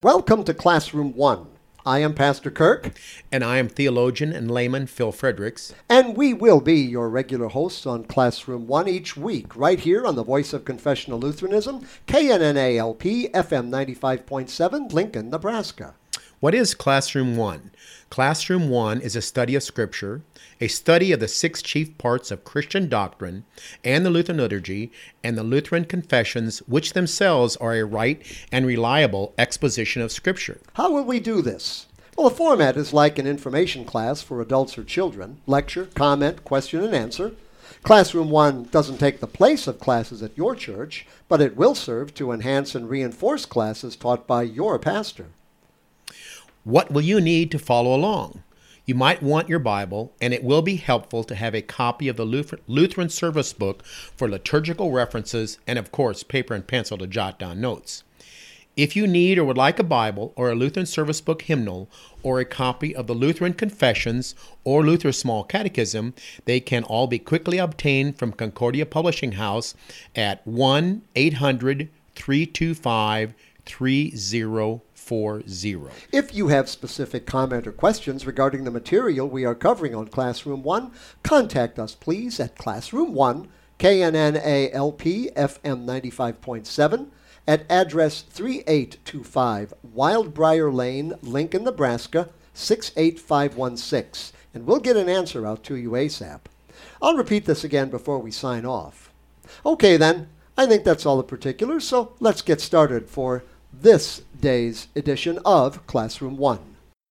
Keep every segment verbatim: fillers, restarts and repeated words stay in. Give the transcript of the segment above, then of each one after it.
Welcome to Classroom One. I am Pastor Kirk. And I am theologian and layman Phil Fredericks. And we will be your regular hosts on Classroom One each week, right here on the Voice of Confessional Lutheranism, K N N A L P, F M ninety-five point seven, Lincoln, Nebraska. What is Classroom One? Classroom One is a study of Scripture, a study of the six chief parts of Christian doctrine and the Lutheran liturgy and the Lutheran confessions, which themselves are a right and reliable exposition of Scripture. How will we do this? Well, the format is like an information class for adults or children. Lecture, comment, question, and answer. Classroom One doesn't take the place of classes at your church, but it will serve to enhance and reinforce classes taught by your pastor. What will you need to follow along? You might want your Bible, and it will be helpful to have a copy of the Lutheran Service Book for liturgical references and, of course, paper and pencil to jot down notes. If you need or would like a Bible or a Lutheran Service Book hymnal or a copy of the Lutheran Confessions or Luther's Small Catechism, they can all be quickly obtained from Concordia Publishing House at one eight hundred, three two five, three zero four zero. If you have specific comment or questions regarding the material we are covering on Classroom One, contact us please at Classroom One, K N N A L P, F M ninety-five point seven, at address three eight two five Wildbriar Lane, Lincoln, Nebraska, six eight five one six, and we'll get an answer out to you ASAP. I'll repeat this again before we sign off. Okay then, I think that's all the particulars, so let's get started for this day's edition of Classroom One.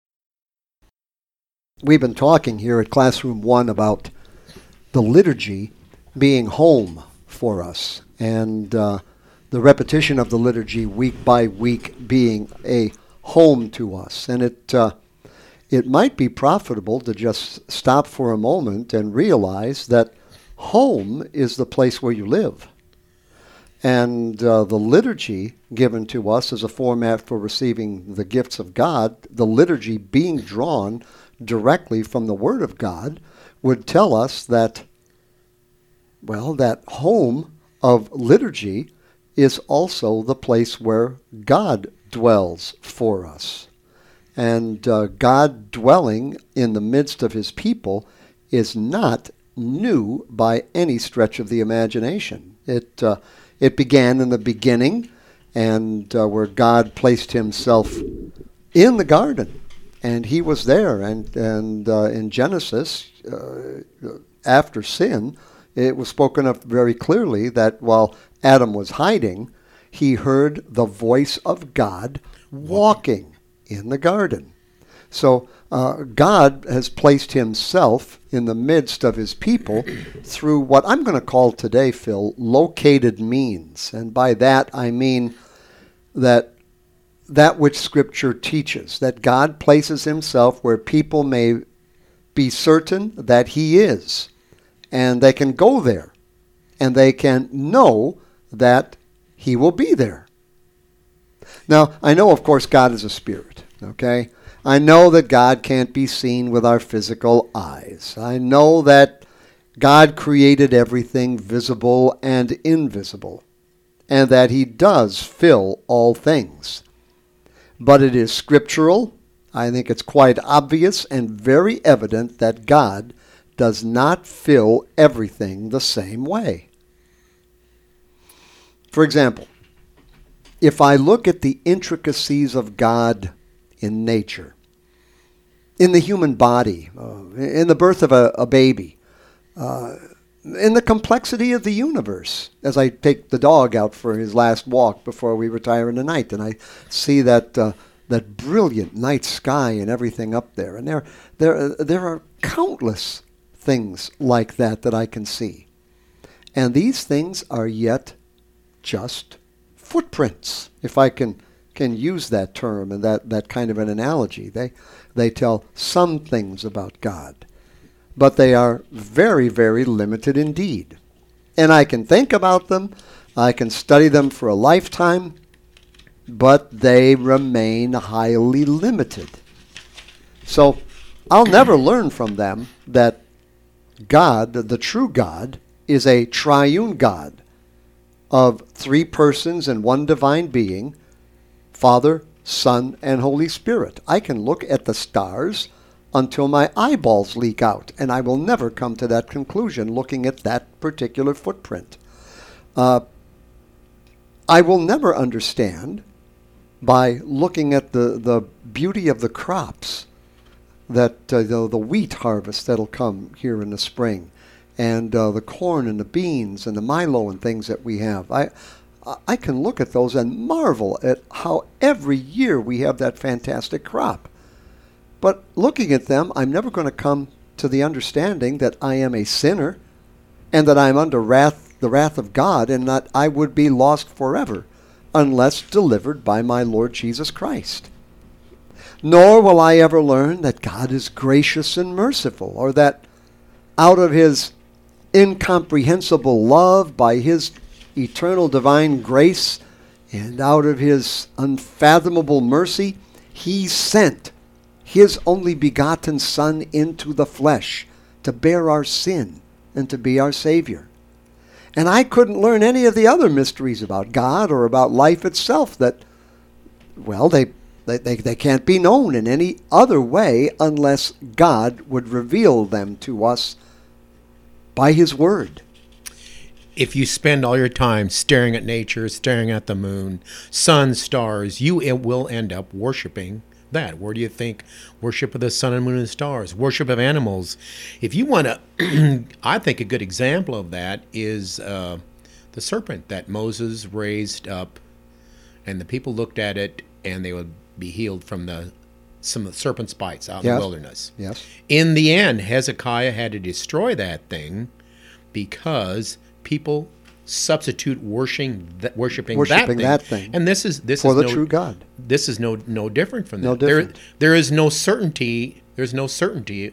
We've been talking here at Classroom One about the liturgy being home for us, and uh, the repetition of the liturgy week by week being a home to us. And it uh, it might be profitable to just stop for a moment and realize that home is the place where you live. And uh, the liturgy given to us as a format for receiving the gifts of God, the liturgy being drawn directly from the Word of God, would tell us that, well, that home of liturgy is also the place where God dwells for us. And uh, God dwelling in the midst of His people is not new by any stretch of the imagination. It uh, It began in the beginning, and uh, where God placed Himself in the garden, and He was there. And and uh, in Genesis, uh, after sin, it was spoken of very clearly that while Adam was hiding, he heard the voice of God walking in the garden. So uh, God has placed Himself in the midst of His people through what I'm going to call today, Phil, located means. And by that I mean that that which Scripture teaches, that God places Himself where people may be certain that He is. And they can go there. And they can know that He will be there. Now, I know, of course, God is a spirit, okay? I know that God can't be seen with our physical eyes. I know that God created everything visible and invisible, and that He does fill all things. But it is scriptural. I think it's quite obvious and very evident that God does not fill everything the same way. For example, if I look at the intricacies of God in nature, in the human body, uh, in the birth of a, a baby, uh, in the complexity of the universe, as I take the dog out for his last walk before we retire in the night, and I see that uh, that brilliant night sky and everything up there, and there there there are countless things like that that I can see, and these things are yet just footprints, if I can can use that term and that, that kind of an analogy. They they tell some things about God, but they are very, very limited indeed. And I can think about them, I can study them for a lifetime, but they remain highly limited. So I'll never learn from them that God, the true God, is a triune God of three persons and one divine being, Father, Son, and Holy Spirit. I can look at the stars until my eyeballs leak out, and I will never come to that conclusion looking at that particular footprint. Uh, I will never understand by looking at the, the beauty of the crops, that uh, the, the wheat harvest that'll come here in the spring, and uh, the corn and the beans and the milo and things that we have. I, I can look at those and marvel at how every year we have that fantastic crop. But looking at them, I'm never going to come to the understanding that I am a sinner and that I'm under wrath, the wrath of God, and that I would be lost forever unless delivered by my Lord Jesus Christ. Nor will I ever learn that God is gracious and merciful, or that out of his incomprehensible love, by his eternal divine grace, and out of his unfathomable mercy, he sent his only begotten Son into the flesh to bear our sin and to be our Savior. And I couldn't learn any of the other mysteries about God or about life itself that, well, they, they, they, they can't be known in any other way unless God would reveal them to us by his word. If you spend all your time staring at nature, staring at the moon, sun, stars, you will end up worshiping that. Where do you think worship of the sun and moon and stars, worship of animals? If you want to, I think a good example of that is uh, the serpent that Moses raised up, and the people looked at it and they would be healed from the some of the serpent's bites out in Yes. the wilderness. Yes. In the end, Hezekiah had to destroy that thing because people substitute worshiping that, worshiping, Worshiping that, that thing. thing. And this is this For is the no, true God. This is no no different from that. No different. There there is no certainty. There's no certainty.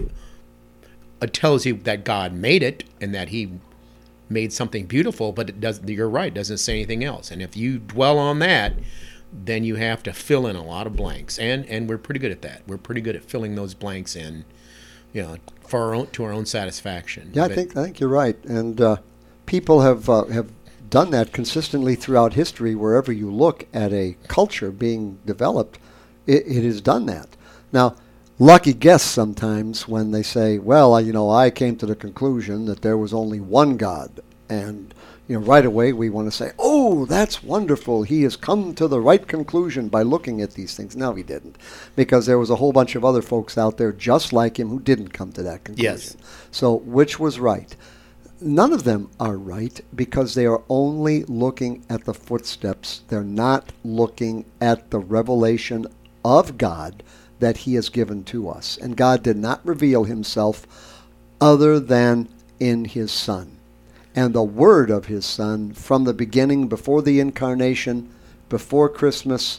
It tells you that God made it and that He made something beautiful, but it doesn't. You're right. It doesn't say anything else. And if you dwell on that, then you have to fill in a lot of blanks. And and we're pretty good at that. We're pretty good at filling those blanks in, you know, for our own to our own satisfaction. Yeah, I But- think I think you're right, and uh, people have uh, have done that consistently throughout history. Wherever you look at a culture being developed, it, it has done that. Now, lucky guess sometimes when they say, "Well, I, you know, I came to the conclusion that there was only one God," and you know, right away we want to say, "Oh, that's wonderful! He has come to the right conclusion by looking at these things." No, he didn't, because there was a whole bunch of other folks out there just like him who didn't come to that conclusion. Yes. So, which was right? None of them are right because they are only looking at the footsteps. They're not looking at the revelation of God that He has given to us. And God did not reveal Himself other than in His Son. And the Word of His Son from the beginning, before the incarnation, before Christmas,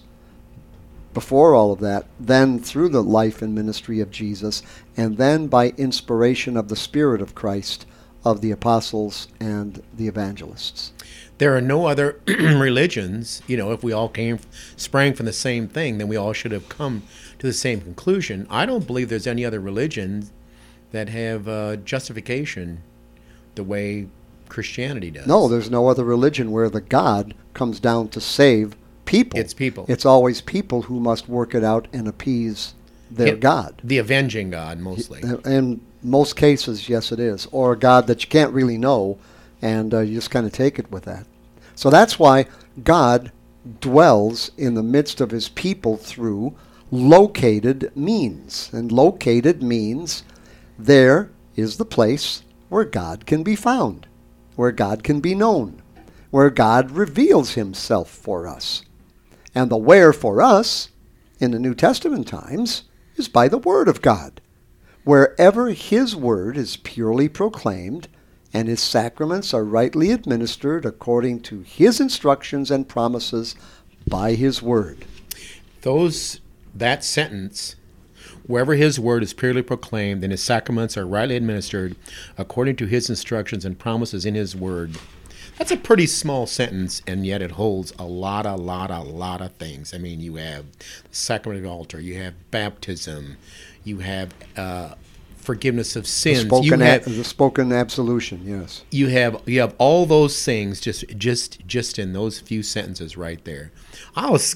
before all of that, then through the life and ministry of Jesus, and then by inspiration of the Spirit of Christ, of the apostles and the evangelists. There are no other religions. You know, if we all came, sprang from the same thing, then we all should have come to the same conclusion. I don't believe there's any other religion that have uh, justification the way Christianity does. No, there's no other religion where the God comes down to save people. It's people. It's always people who must work it out and appease their It- God. The avenging God, mostly. In most cases, yes, it is. Or a God that you can't really know, and uh, you just kind of take it with that. So that's why God dwells in the midst of His people through located means. And located means there is the place where God can be found, where God can be known, where God reveals Himself for us. And the where for us, in the New Testament times, is by the Word of God. Wherever His Word is purely proclaimed, and His sacraments are rightly administered according to His instructions and promises by His Word. Those that sentence, wherever His word is purely proclaimed and His sacraments are rightly administered according to His instructions and promises in His word, that's a pretty small sentence, and yet it holds a lot, a lot, a lot of things. I mean, you have the sacrament of the altar, you have baptism, you have uh, forgiveness of The sins, you spoken, a- have the spoken absolution, yes. you have you have all those things just just just in those few sentences right there. I was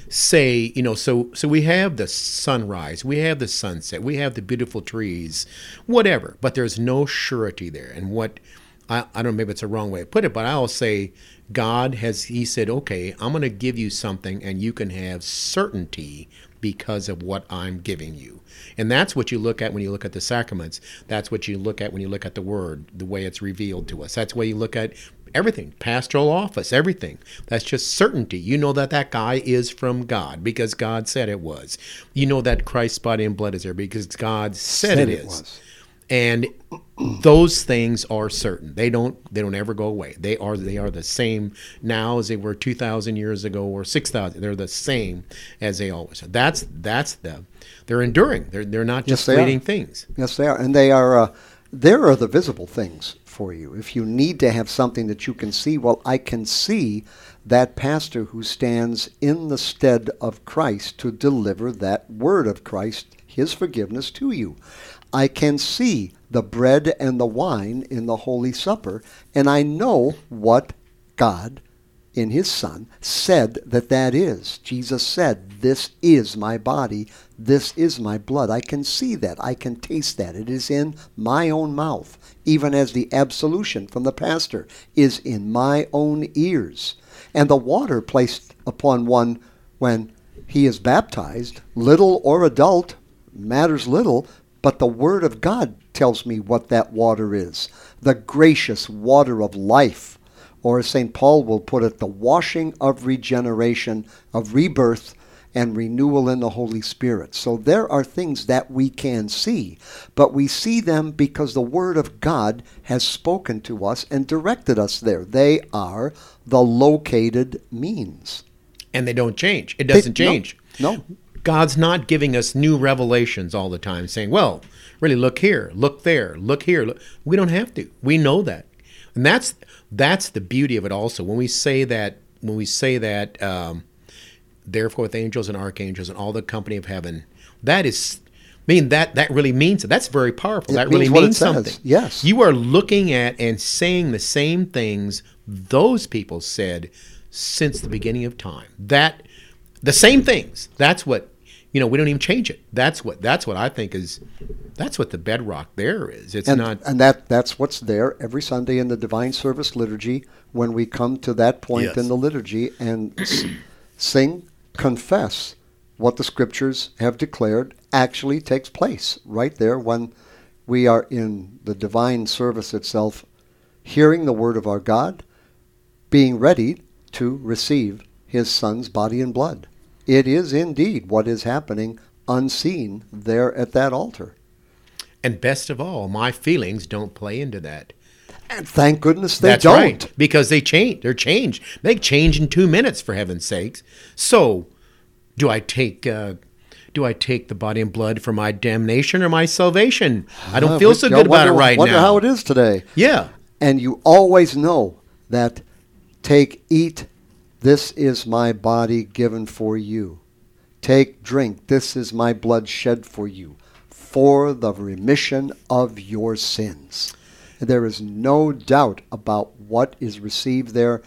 say, you know, so so we have the sunrise, we have the sunset, we have the beautiful trees, whatever, but there's no surety there. And what I, I don't know, maybe it's a wrong way to put it, but I'll say God has, he said, okay, I'm going to give you something and you can have certainty because of what I'm giving you. And that's what you look at when you look at the sacraments. That's what you look at when you look at the Word, the way it's revealed to us. That's the way you look at everything, pastoral office, everything. That's just certainty. You know that that guy is from God because God said it was. You know that Christ's body and blood is there because God said, Said it it is. was. And those things are certain. They don't they don't ever go away. They are they are the same now as they were two thousand years ago or six thousand. They're the same as they always are. That's that's the they're enduring. They're they're not just Yes, they fleeting are. things. Yes, they are. And they are, uh, there are the visible things for you. If you need to have something that you can see, well, I can see that pastor who stands in the stead of Christ to deliver that word of Christ, his forgiveness to you. I can see the bread and the wine in the Holy Supper, and I know what God in his Son said that that is. Jesus said, this is my body, this is my blood. I can see that. I can taste that. It is in my own mouth, even as the absolution from the pastor is in my own ears. And the water placed upon one when he is baptized, little or adult, matters little, but the Word of God tells me what that water is. The gracious water of life, or as Saint Paul will put it, the washing of regeneration, of rebirth, and renewal in the Holy Spirit. So there are things that we can see, but we see them because the Word of God has spoken to us and directed us there. They are the located means. And they don't change. It doesn't They- no, change. No. God's not giving us new revelations all the time, saying, well, really look here, look there, look here. Look. We don't have to. We know that. And that's that's the beauty of it also. When we say that, when we say that, um, therefore with angels and archangels and all the company of heaven, that is, I mean, that, that really means it. That's very powerful. It that really means what it means says. something. Yes. You are looking at and saying the same things those people said since the beginning of time. That, the same things. That's what, you know, we don't even change it. That's what that's what I think is, that's what the bedrock there is. It's And, not. and that that's what's there every Sunday in the Divine Service Liturgy when we come to that point Yes. in the liturgy and s- sing, confess what the Scriptures have declared actually takes place right there when we are in the divine service itself, hearing the Word of our God, being ready to receive His Son's body and blood. It is indeed what is happening unseen there at that altar. And best of all, my feelings don't play into that. And thank goodness they That's don't. right, because they change. They're changed. They change in two minutes, for heaven's sakes. So, do I take uh, do I take the body and blood for my damnation or my salvation? I don't Uh, feel we- so you know, good about wonder- it right wonder now. how it is today. Yeah. And you always know that take, eat, this is my body given for you. Take, drink, this is my blood shed for you, for the remission of your sins. There is no doubt about what is received there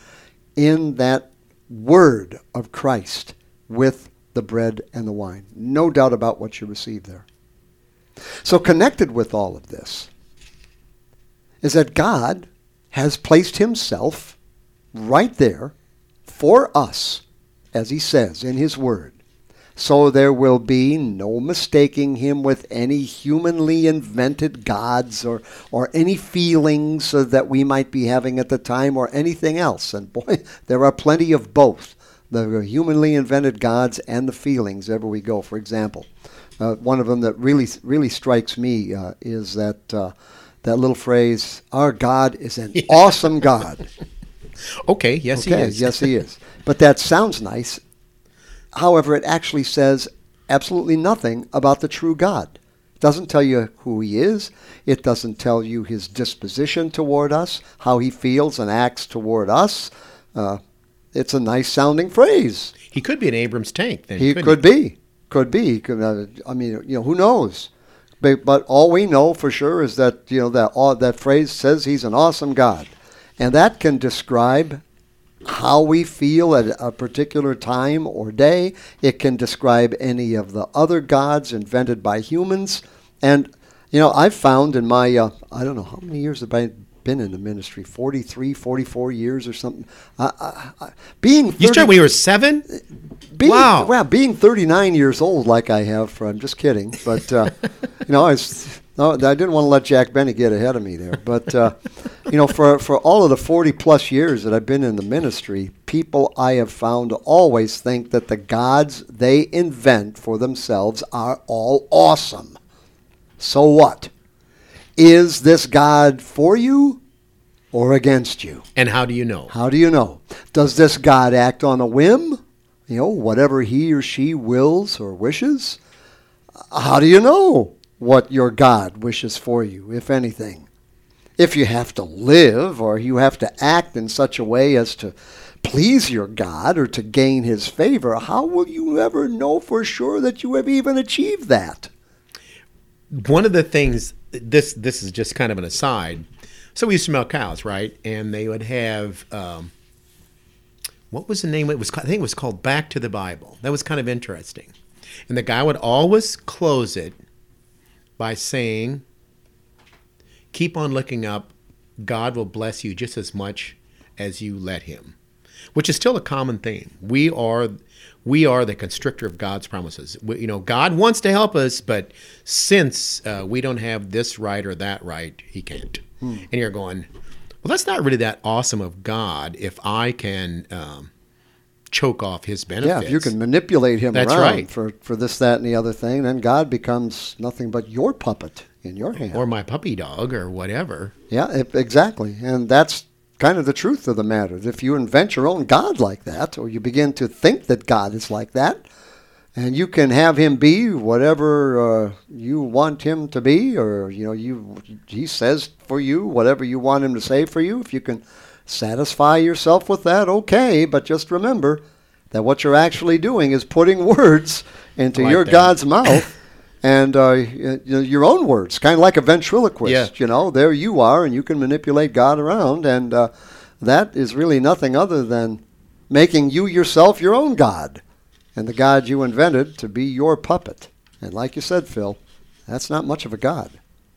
in that word of Christ with the bread and the wine. No doubt about what you receive there. So connected with all of this is that God has placed himself right there for us, as he says in his word. So there will be no mistaking him with any humanly invented gods or, or any feelings uh, that we might be having at the time or anything else. And boy, there are plenty of both, the humanly invented gods and the feelings ever we go. For example, uh, one of them that really really strikes me uh, is that uh, that little phrase, our God is an awesome God. Okay, yes Okay, he is. yes, he is. But that sounds nice. However, it actually says absolutely nothing about the true God. It doesn't tell you who he is. It doesn't tell you his disposition toward us, how he feels and acts toward us. Uh, it's a nice-sounding phrase. He could be an Abrams tank then. He couldn't could be. Could be. He could, uh, I mean, you know, who knows? But, but all we know for sure is that, you know, that, all, that phrase says he's an awesome God. And that can describe how we feel at a particular time or day. It can describe any of the other gods invented by humans. And, you know, I've found in my, uh, I don't know, how many years have I been in the ministry? forty-three, forty-four years or something. Uh, I, I, being thirty, You started when you were seven? being, Wow. Well, being thirty-nine years old like I have, for, I'm just kidding. But, uh, you know, I was... No, I didn't want to let Jack Benny get ahead of me there. But, uh, you know, for, for all of the forty-plus years that I've been in the ministry, people I have found always think that the gods they invent for themselves are all awesome. So what? Is this God for you or against you? And how do you know? How do you know? Does this God act on a whim? You know, whatever he or she wills or wishes? How do you know what your God wishes for you, if anything? If you have to live or you have to act in such a way as to please your God or to gain his favor, how will you ever know for sure that you have even achieved that? One of the things, this this is just kind of an aside. So we used to milk cows, right? And they would have, um, what was the name? It was, I think it was called Back to the Bible. That was kind of interesting. And the guy would always close it by saying, keep on looking up. God will bless you just as much as you let him, which is still a common theme. We are we are the constrictor of God's promises. We, you know, God wants to help us, but since uh, we don't have this right or that right, he can't. Hmm. And you're going, well, that's not really that awesome of God if I can um, choke off his benefits. Yeah, if you can manipulate him That's around right. for, for this, that, and the other thing, then God becomes nothing but your puppet in your hand. Or my puppy dog or whatever. Yeah, it, exactly. And that's kind of the truth of the matter. If you invent your own God like that, or you begin to think that God is like that, and you can have him be whatever uh, you want him to be, or you know, you he says for you whatever you want him to say for you, if you can satisfy yourself with that, okay. But just remember that what you're actually doing is putting words into like your that. God's mouth. And uh, you know, your own words, kind of like a ventriloquist. Yeah. You know, there you are, and you can manipulate God around, and uh, that is really nothing other than making you yourself your own God, and the God you invented to be your puppet. And like you said, Phil, that's not much of a God.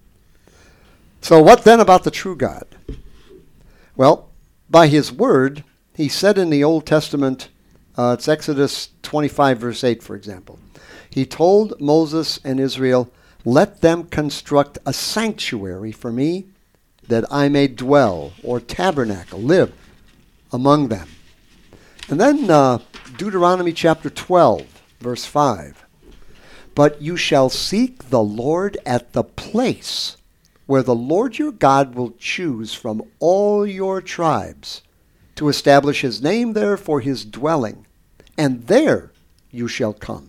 So what then about the true God? Well, by his word, he said in the Old Testament, uh, it's Exodus twenty-five, verse eight, for example. He told Moses and Israel, let them construct a sanctuary for me, that I may dwell, or tabernacle, live among them. And then uh, Deuteronomy chapter twelve, verse five. But you shall seek the Lord at the place where the Lord your God will choose from all your tribes to establish his name there for his dwelling, and there you shall come.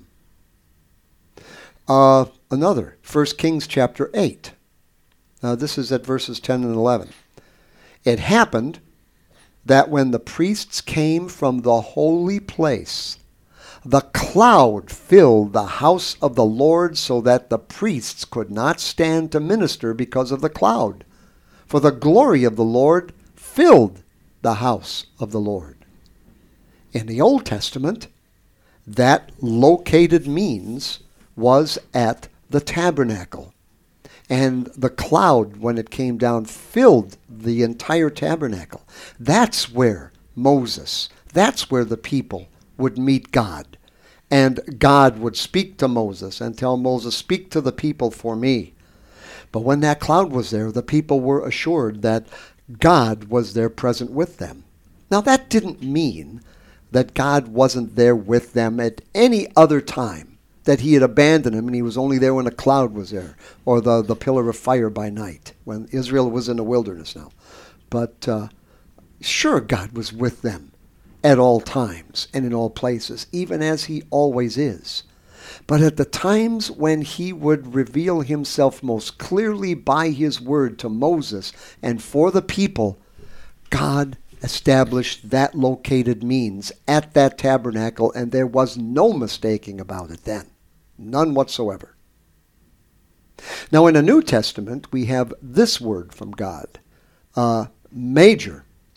Uh, another, First Kings chapter eight. Now this is at verses ten and eleven. It happened that when the priests came from the holy place, the cloud filled the house of the Lord so that the priests could not stand to minister because of the cloud. For the glory of the Lord filled the house of the Lord. In the Old Testament, that located means was at the tabernacle. And the cloud, when it came down, filled the entire tabernacle. That's where Moses, that's where the people would meet God. And God would speak to Moses and tell Moses, speak to the people for me. But when that cloud was there, the people were assured that God was there present with them. Now that didn't mean that God wasn't there with them at any other time, that he had abandoned him and he was only there when a cloud was there, or the, the pillar of fire by night, when Israel was in the wilderness now. But uh, sure, God was with them at all times and in all places, even as he always is. But at the times when he would reveal himself most clearly by his word to Moses and for the people, God established that located means at that tabernacle, and there was no mistaking about it then. None whatsoever. Now in the New Testament, we have this word from God, uh, major,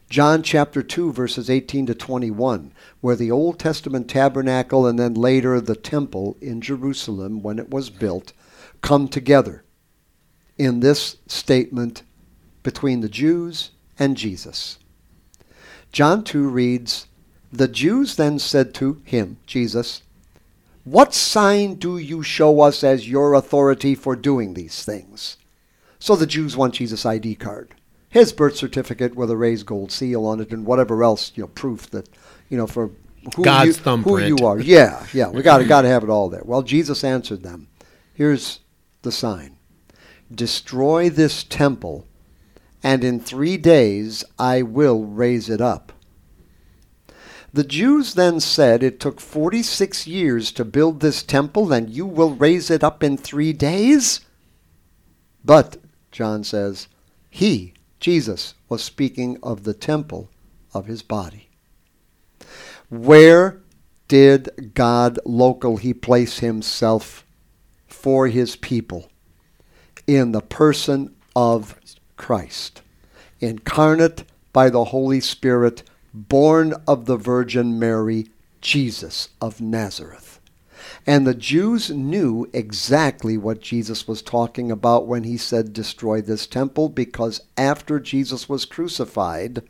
John chapter two, verses eighteen to twenty-one, where the Old Testament tabernacle and then later the temple in Jerusalem, when it was built, come together in this statement between the Jews and Jesus. John two reads, "The Jews then said to him," Jesus, "What sign do you show us as your authority for doing these things?" So the Jews want Jesus' I D card, his birth certificate with a raised gold seal on it, and whatever else, you know, proof that, you know, for who God's you, thumbprint. who you are. Yeah, yeah, we got to got to have it all there. Well, Jesus answered them. Here's the sign: destroy this temple, and in three days I will raise it up. The Jews then said, "It took forty-six years to build this temple, and you will raise it up in three days?" But, John says, he, Jesus, was speaking of the temple of his body. Where did God locally place himself for his people? In the person of Christ, incarnate by the Holy Spirit, born of the Virgin Mary, Jesus of Nazareth. And the Jews knew exactly what Jesus was talking about when he said, destroy this temple, because after Jesus was crucified,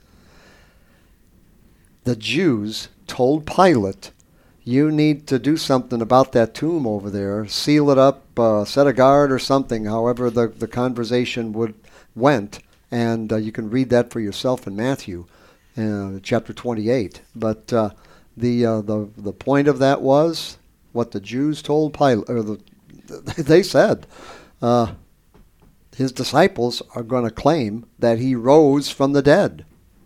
the Jews told Pilate, you need to do something about that tomb over there, seal it up, uh, set a guard or something, however the, the conversation would went. And uh, you can read that for yourself in Matthew uh, chapter twenty-eight. But uh, the, uh, the the point of that was what the Jews told Pilate, or the, they said, uh, his disciples are going to claim that he rose from the dead.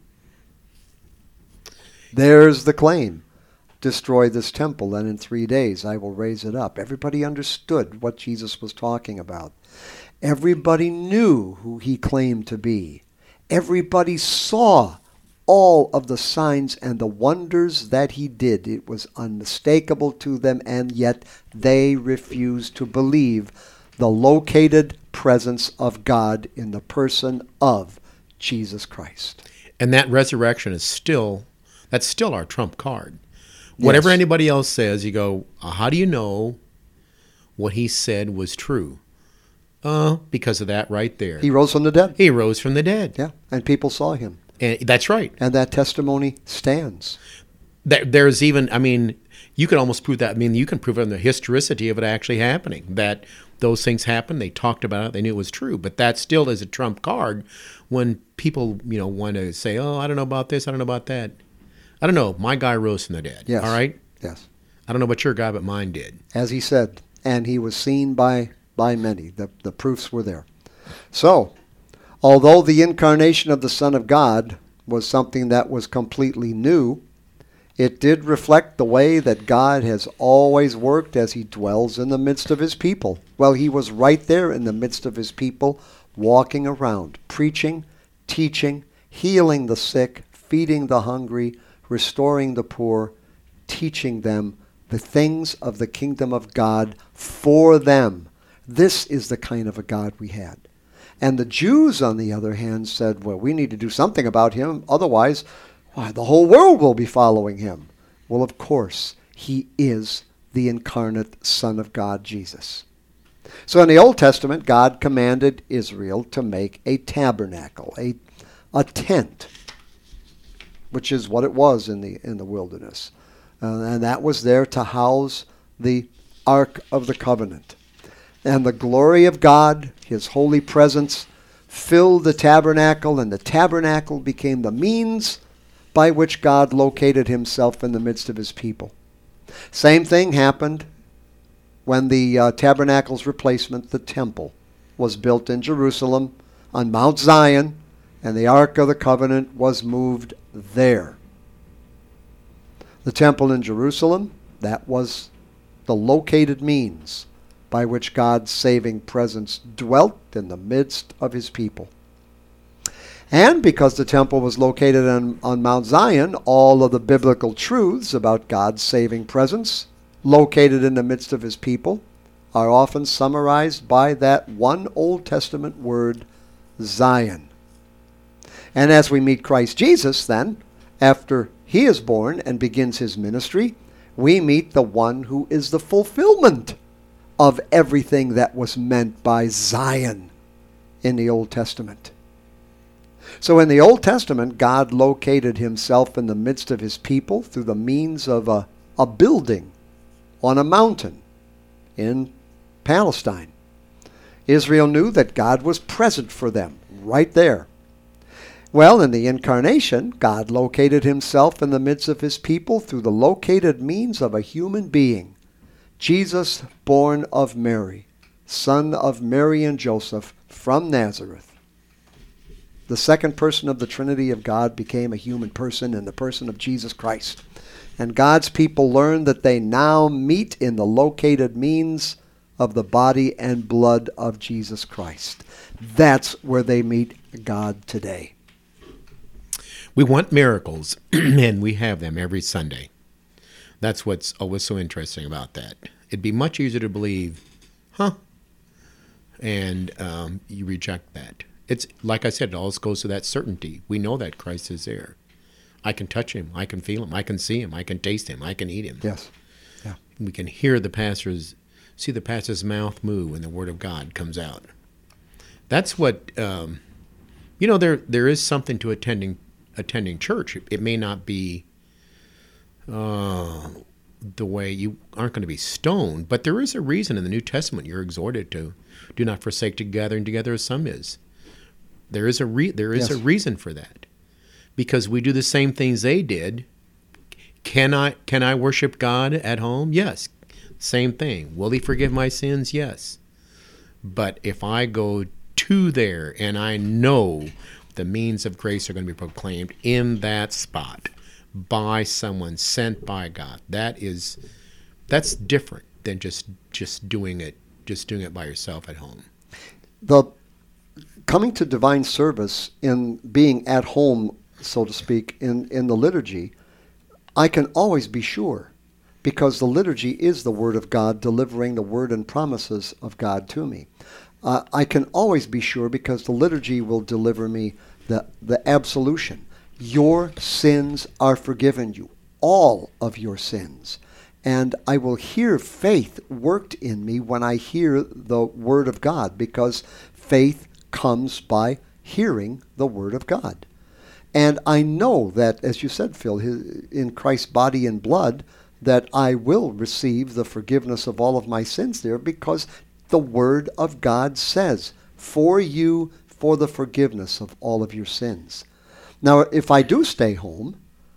There's the claim. Destroy this temple, and in three days I will raise it up. Everybody understood what Jesus was talking about. Everybody knew who he claimed to be. Everybody saw all of the signs and the wonders that he did. It was unmistakable to them, and yet they refused to believe the located presence of God in the person of Jesus Christ. And that resurrection is still, that's still our trump card. Whatever Yes. anybody else says, you go, uh, how do you know what he said was true? Uh, because of that right there. He rose from the dead. He rose from the dead. Yeah, and people saw him. And that's right. And that testimony stands. There, there's even, I mean, you could almost prove that. I mean, you can prove it in the historicity of it actually happening, that those things happened. They talked about it. They knew it was true. But that still is a trump card when people, you know, want to say, oh, I don't know about this. I don't know about that. I don't know. My guy rose from the dead. Yes. All right? Yes. I don't know about your guy, but mine did. As he said, and he was seen by, by many. The, the proofs were there. So, although the incarnation of the Son of God was something that was completely new, it did reflect the way that God has always worked as he dwells in the midst of his people. Well, he was right there in the midst of his people, walking around, preaching, teaching, healing the sick, feeding the hungry, restoring the poor, teaching them the things of the kingdom of God for them. This is the kind of a God we had. And the Jews, on the other hand, said, well, we need to do something about him. Otherwise, why, the whole world will be following him. Well, of course, he is the incarnate Son of God, Jesus. So in the Old Testament, God commanded Israel to make a tabernacle, a, a tent, which is what it was in the in the wilderness. Uh, and that was there to house the Ark of the Covenant. And the glory of God, his holy presence, filled the tabernacle, and the tabernacle became the means by which God located himself in the midst of his people. Same thing happened when the uh, tabernacle's replacement, the temple, was built in Jerusalem on Mount Zion, and the Ark of the Covenant was moved there. The temple in Jerusalem, that was the located means by which God's saving presence dwelt in the midst of his people. And because the temple was located on, on Mount Zion, all of the biblical truths about God's saving presence located in the midst of his people are often summarized by that one Old Testament word, Zion. And as we meet Christ Jesus, then, after he is born and begins his ministry, we meet the one who is the fulfillment of everything that was meant by Zion in the Old Testament. So in the Old Testament, God located himself in the midst of his people through the means of a, a building on a mountain in Palestine. Israel knew that God was present for them right there. Well, in the incarnation, God located himself in the midst of his people through the located means of a human being, Jesus, born of Mary, son of Mary and Joseph, from Nazareth. The second person of the Trinity of God became a human person in the person of Jesus Christ. And God's people learned that they now meet in the located means of the body and blood of Jesus Christ. That's where they meet God today. We want miracles, and we have them every Sunday. That's what's always so interesting about that. It'd be much easier to believe, huh? And um, you reject that. It's like I said, it always goes to that certainty. We know that Christ is there. I can touch him. I can feel him. I can see him. I can taste him. I can eat him. Yes. Yeah. We can hear the pastor's, see the pastor's mouth move when the word of God comes out. That's what, um, you know, there there is something to attending attending church. It may not be uh, the way you aren't going to be stoned, but there is a reason in the New Testament you're exhorted to do not forsake to gathering together as some is. There is a re- there is yes. a reason for that, because we do the same things they did. Can I can I worship God at home? Yes. Same thing. Will he forgive my sins? Yes. But if I go to there and I know the means of grace are going to be proclaimed in that spot by someone sent by God, that is that's different than just just doing it just doing it by yourself at home. The coming to divine service in being at home, so to speak, in, in the liturgy, I can always be sure, because the liturgy is the Word of God delivering the word and promises of God to me. Uh, I can always be sure because the liturgy will deliver me the, the absolution. Your sins are forgiven you, all of your sins. And I will hear faith worked in me when I hear the Word of God, because faith comes by hearing the Word of God. And I know that, as you said, Phil, in Christ's body and blood, that I will receive the forgiveness of all of my sins there, because the Word of God says, for you, for the forgiveness of all of your sins. Now, if I do stay home,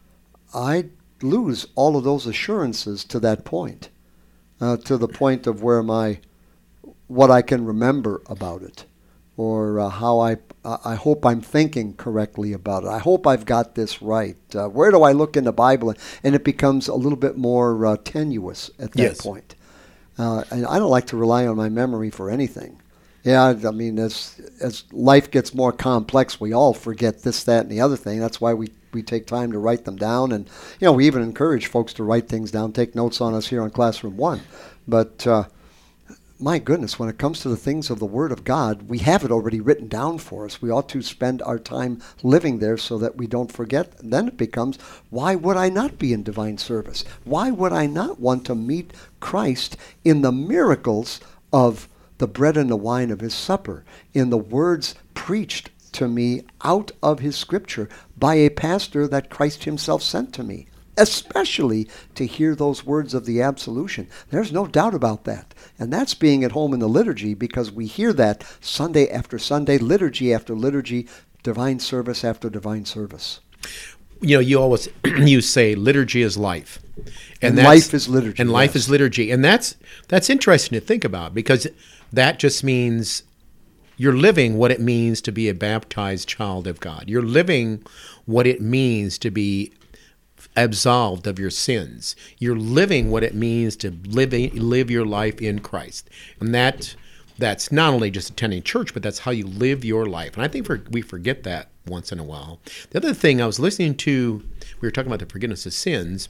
I lose all of those assurances to that point, uh, to the point of where my, what I can remember about it, or uh, how I, I hope I'm thinking correctly about it. I hope I've got this right. Uh, where do I look in the Bible? And it becomes a little bit more uh, tenuous at that Yes. point. Uh, and I don't like to rely on my memory for anything. Yeah, I mean, as as life gets more complex, we all forget this, that, and the other thing. That's why we, we take time to write them down. And, you know, we even encourage folks to write things down, take notes on us here on Classroom One. But, uh, my goodness, when it comes to the things of the Word of God, we have it already written down for us. We ought to spend our time living there so that we don't forget. And then it becomes, why would I not be in divine service? Why would I not want to meet Christ in the miracles of the bread and the wine of his supper, in the words preached to me out of his scripture by a pastor that Christ himself sent to me, especially to hear those words of the absolution? There's no doubt about that. And that's being at home in the liturgy, because we hear that Sunday after Sunday, liturgy after liturgy, divine service after divine service. You know, you always you say liturgy is life. And that's, life is liturgy. And life yes. is liturgy. And that's that's interesting to think about, because that just means you're living what it means to be a baptized child of God. You're living what it means to be absolved of your sins. You're living what it means to live live your life in Christ. And that that's not only just attending church, but that's how you live your life. And I think for, we forget that once in a while. The other thing, I was listening to, we were talking about the forgiveness of sins.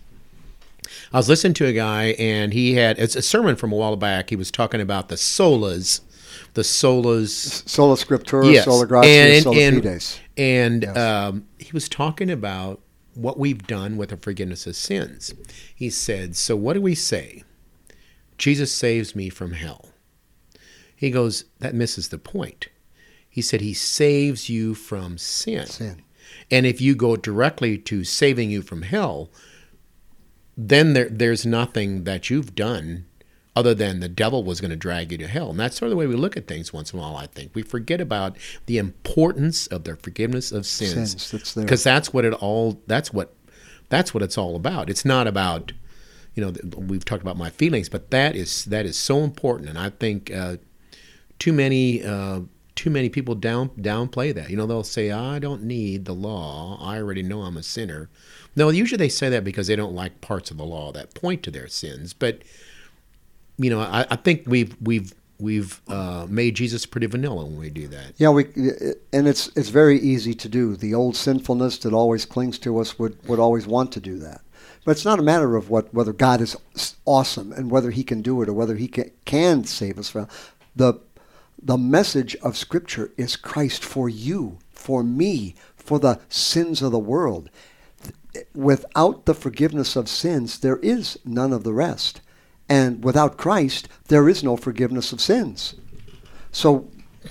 I was listening to a guy, and he had, it's a sermon from a while back. He was talking about the solas the solas. Sola Scriptura, Yes. Sola Gratia, And- Sola and- Fides. And Yes. um, he was talking about what we've done with the forgiveness of sins. He said, so what do we say? Jesus saves me from hell. He goes, that misses the point. He said he saves you from sin. Sin. And if you go directly to saving you from hell, then there, there's nothing that you've done other than the devil was going to drag you to hell. And that's sort of the way we look at things once in a while, I think. We forget about the importance of the forgiveness of sins. Sins, that's there. Because that's what it all that's what that's what it's all about. It's not about, you know, we've talked about my feelings, but that is that is so important. And I think uh, too many uh, too many people down downplay that. You know, they'll say, I don't need the law. I already know I'm a sinner. No, usually they say that because they don't like parts of the law that point to their sins. But you know, I, I think we've we've we've uh, made Jesus pretty vanilla when we do that. Yeah, we and it's it's very easy to do. The old sinfulness that always clings to us would, would always want to do that. But it's not a matter of what whether God is awesome and whether He can do it or whether He can, can save us from the the message of Scripture is Christ for you, for me, for the sins of the world. Without the forgiveness of sins, there is none of the rest. And without Christ, there is no forgiveness of sins. So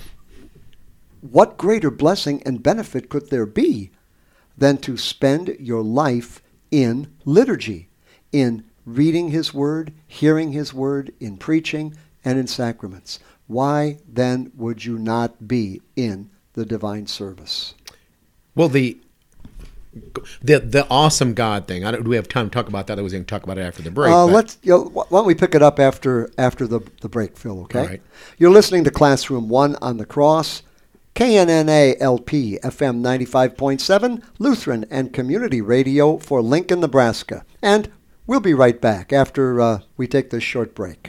what greater blessing and benefit could there be than to spend your life in liturgy, in reading His Word, hearing His Word, in preaching, and in sacraments? Why then would you not be in the divine service? Well, the the the awesome God thing. I don't, do we have time to talk about that? I was going to talk about it after the break. Uh, but- let's. You know, why don't we pick it up after after the the break, Phil? Okay. All right. You're listening to Classroom One on the Cross, K N N A L P F M ninety-five point seven, Lutheran and Community Radio for Lincoln, Nebraska, and we'll be right back after uh, we take this short break.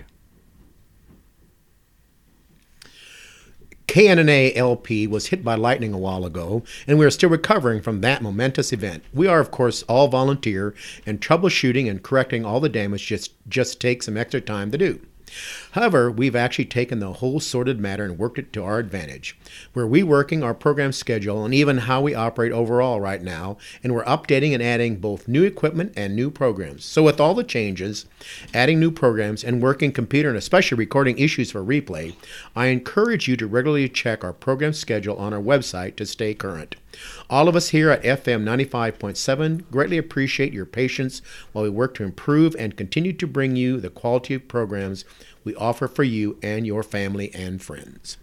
K N N A L P was hit by lightning a while ago, and we are still recovering from that momentous event. We are, of course, all volunteer, and troubleshooting and correcting all the damage just, just takes some extra time to do. However, we've actually taken the whole sordid matter and worked it to our advantage. We're reworking our program schedule and even how we operate overall right now, and we're updating and adding both new equipment and new programs. So with all the changes, adding new programs, and working computer and especially recording issues for replay, I encourage you to regularly check our program schedule on our website to stay current. All of us here at F M ninety-five point seven greatly appreciate your patience while we work to improve and continue to bring you the quality of programs we offer for you and your family and friends.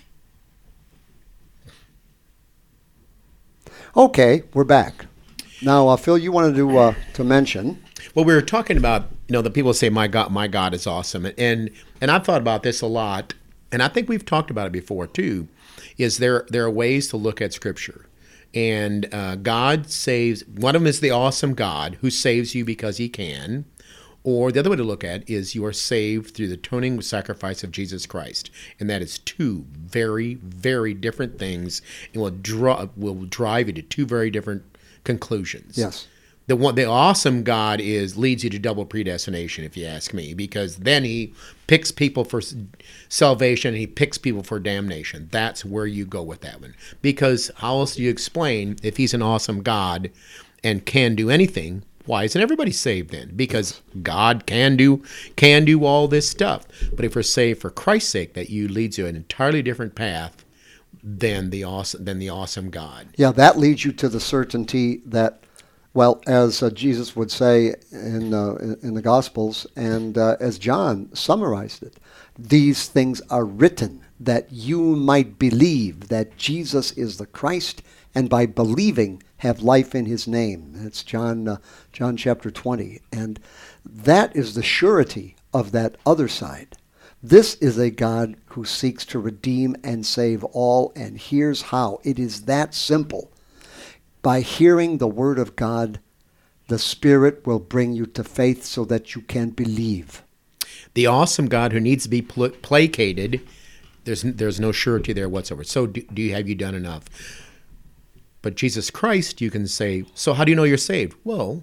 Okay, we're back. Now, uh, Phil, you wanted to uh, to mention. Well, we were talking about, you know, the people say, my God, my God is awesome. And and I've thought about this a lot, and I think we've talked about it before too, is there there are ways to look at Scripture. And uh, God saves, one of them is the awesome God who saves you because He can. Or the other way to look at it is you are saved through the atoning sacrifice of Jesus Christ. And that is two very, very different things, and will draw will drive you to two very different conclusions. Yes. The one, the awesome God is leads you to double predestination, if you ask me, because then He picks people for salvation and He picks people for damnation. That's where you go with that one. Because how else do you explain, if He's an awesome God and can do anything, why isn't everybody saved then? Because God can do can do all this stuff. But if we're saved for Christ's sake, that you leads you an entirely different path than the awesome than the awesome God. Yeah, that leads you to the certainty that, well, as uh, Jesus would say in uh, in the Gospels, and uh, as John summarized it, these things are written that you might believe that Jesus is the Christ, and by believing have life in His name. That's John uh, John chapter twenty, and that is the surety of that other side. This is a God who seeks to redeem and save all, and here's how. It is that simple. By hearing the Word of God, the Spirit will bring you to faith so that you can believe. The awesome God who needs to be pl- placated, there's there's no surety there whatsoever. So do, do you have you done enough? But Jesus Christ, you can say, so how do you know you're saved? Well,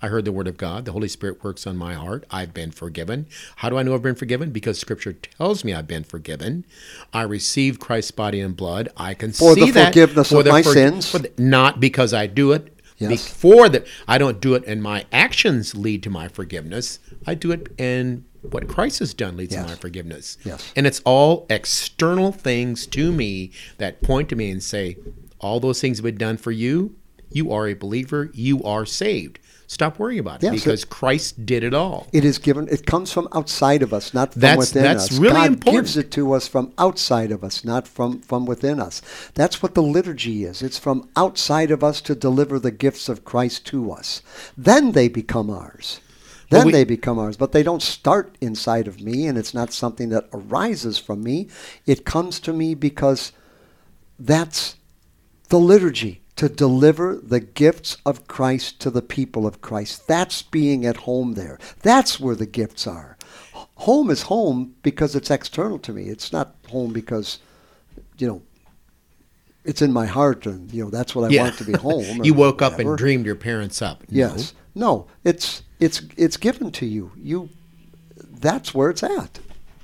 I heard the word of God. The Holy Spirit works on my heart. I've been forgiven. How do I know I've been forgiven? Because Scripture tells me I've been forgiven. I received Christ's body and blood. I can For see the that. forgiveness of the my for- sins. for the- not because I do it. Yes. Before that, I don't do it and my actions lead to my forgiveness. I do it and what Christ has done leads Yes. to my forgiveness. Yes. And it's all external things to me that point to me and say, all those things have been done for you. You are a believer. You are saved. Stop worrying about it Yes, because it- Christ did it all. It is given. It comes from outside of us, not from That's- within that's us. really God important. gives it to us from outside of us, not from, from within us. That's what the liturgy is. It's from outside of us to deliver the gifts of Christ to us. Then they become ours. Then Well, we- they become ours. But they don't start inside of me, and it's not something that arises from me. It comes to me because that's the liturgy, to deliver the gifts of Christ to the people of Christ. That's being at home there. That's where the gifts are. Home is home because it's external to me. It's not home because, you know, it's in my heart and, you know, that's what I Yeah. want to be home. or You woke up whatever. and dreamed your parents up. No. Yes. No, it's it's it's given to you. You that's where it's at.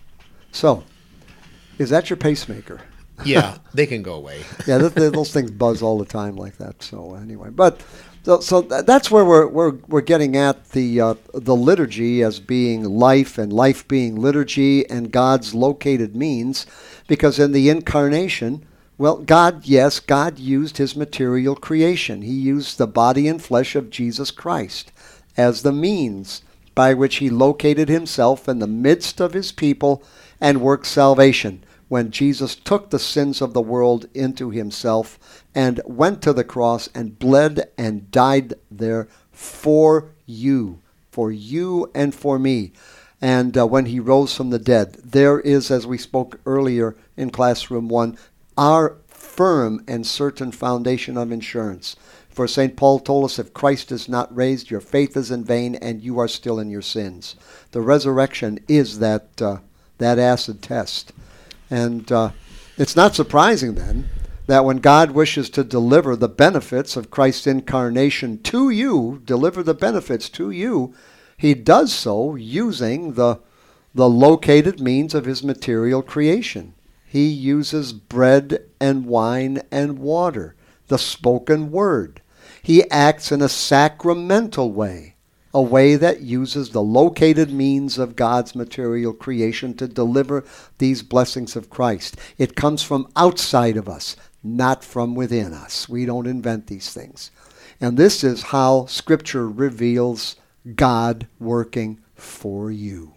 So, is that your pacemaker? Yeah, they can go away. Yeah, th- th- those things buzz all the time like that. So anyway, but so, so th- that's where we're we're we're getting at the uh, the liturgy as being life and life being liturgy and God's located means, because in the incarnation, well, God, yes, God used His material creation. He used the body and flesh of Jesus Christ as the means by which He located Himself in the midst of His people and worked salvation. When Jesus took the sins of the world into Himself and went to the cross and bled and died there for you, for you and for me. And uh, when He rose from the dead, there is, as we spoke earlier in Classroom one, our firm and certain foundation of insurance. For Saint Paul told us, if Christ is not raised, your faith is in vain and you are still in your sins. The resurrection is that, uh, that acid test. And uh, it's not surprising then that when God wishes to deliver the benefits of Christ's incarnation to you, deliver the benefits to you, He does so using the, the located means of His material creation. He uses bread and wine and water, the spoken word. He acts in a sacramental way, a way that uses the located means of God's material creation to deliver these blessings of Christ. It comes from outside of us, not from within us. We don't invent these things. And this is how Scripture reveals God working for you.